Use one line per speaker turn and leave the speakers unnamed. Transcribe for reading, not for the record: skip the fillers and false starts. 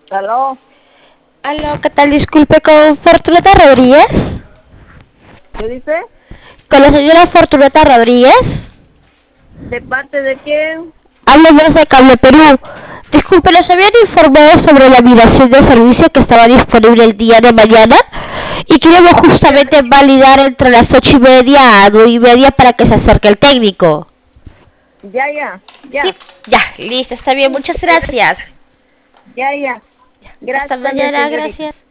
¿Aló?
Aló, ¿qué tal? Disculpe, ¿con Fortunata Rodríguez?
¿Qué dice?
¿Con la señora Fortunata Rodríguez?
¿De parte de quién?
Hablo desde Cable Perú. Disculpe, nos habían informado sobre la migración de servicio que estaba disponible el día de mañana y queremos justamente validar entre las 8:30 a 9:30 para que se acerque el técnico.
Ya.
Sí, ya, listo, está bien, muchas gracias.
Ya.
Hasta
Gracias,
mañana,
señorita.
gracias.